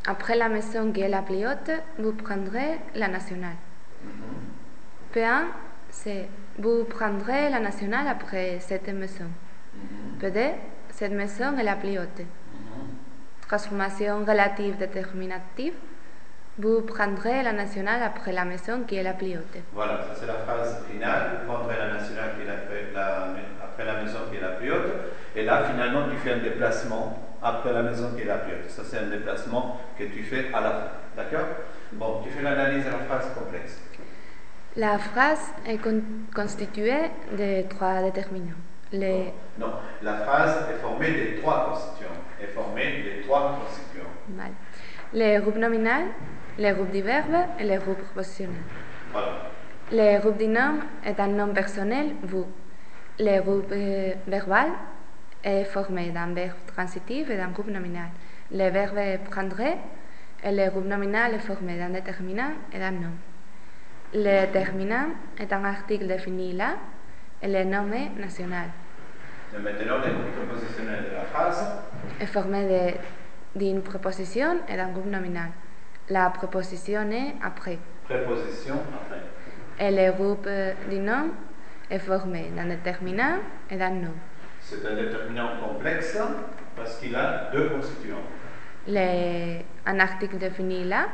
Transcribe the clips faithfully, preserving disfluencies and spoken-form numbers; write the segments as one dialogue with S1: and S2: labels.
S1: après la maison qui est la plus haute, vous prendrez la nationale. Mm-hmm. P un, c'est vous prendrez la nationale après cette maison. Mm-hmm. P deux, cette maison est la plus haute. Mm-hmm. Transformation relative déterminative, vous prendrez la nationale après la maison qui est la plus haute.
S2: Voilà, ça c'est la phrase finale. Vous prendrez la nationale qui est la, la, après la maison qui est la plus haute. Et là, finalement, tu fais un déplacement après la maison qui est la plus haute. Ça, c'est un déplacement que tu fais à la fin. D'accord? Bon, tu fais l'analyse de la phrase complexe.
S1: La phrase est con constituée de trois déterminants. Les...
S2: Non, non, la phrase est formée de trois constituants. Est formée de trois constituants.
S1: Mal. Le groupe nominal, le groupe du verbe et le groupe propositionnel.
S2: Voilà.
S1: Le groupe du nom est un nom personnel, vous. Le groupe euh, verbal est formé d'un verbe transitif et d'un groupe nominal. Le verbe prendrait et le groupe nominal est formé d'un déterminant et d'un nom. Le déterminant est un article défini là et le nom est national.
S2: Et maintenant, le groupe propositionnel de la phrase
S1: est formé d'une préposition et d'un groupe nominal. La préposition est après.
S2: Préposition après.
S1: Et le groupe du nom est formé d'un déterminant et d'un nom.
S2: C'est un déterminant complexe parce qu'il a deux constituants.
S1: Le, un article défini là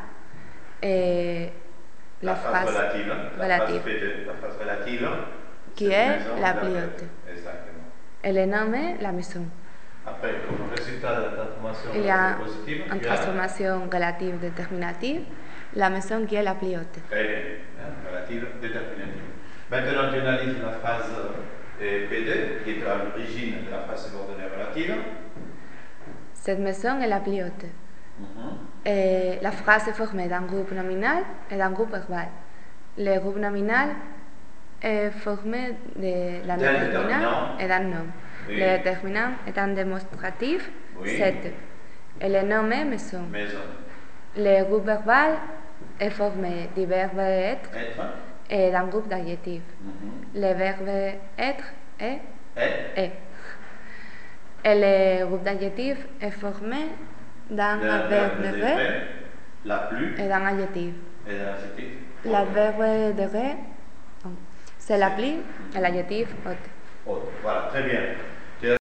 S1: et la,
S2: la phrase, phrase relative,
S1: relative.
S2: La, phrase de, la phrase relative
S1: qui est la plus haute.
S2: Exactement.
S1: Et le nom est la maison.
S2: Après, comme résultat de la transformation
S1: il y a
S2: positive,
S1: une transformation relative déterminative, la maison qui est la plus haute.
S2: Et, hein, relative déterminative. Maintenant, tu analyses la phrase euh, P deux, qui est à l'origine de la phrase subordonnée relative.
S1: Cette maison est la plus haute. Mm-hmm. Et la phrase est formée d'un groupe nominal et d'un groupe verbal. Le groupe nominal est formé d'un déterminant et d'un nom. Oui. Le déterminant est un démonstratif, oui. C'est. Et le nom est maison.
S2: Maison.
S1: Le groupe verbal est formé du verbe être,
S2: être.
S1: Et d'un groupe d'adjectifs. Mm-hmm. Le verbe être est
S2: et.
S1: est. Et le groupe d'adjectifs est formé d'un verbe de ré
S2: la plus
S1: et d'un adjectif.
S2: Et d'un adjectif.
S1: Le verbe de ré, c'est la pluie et l'adjectif haute.
S2: Haute. Voilà, très bien.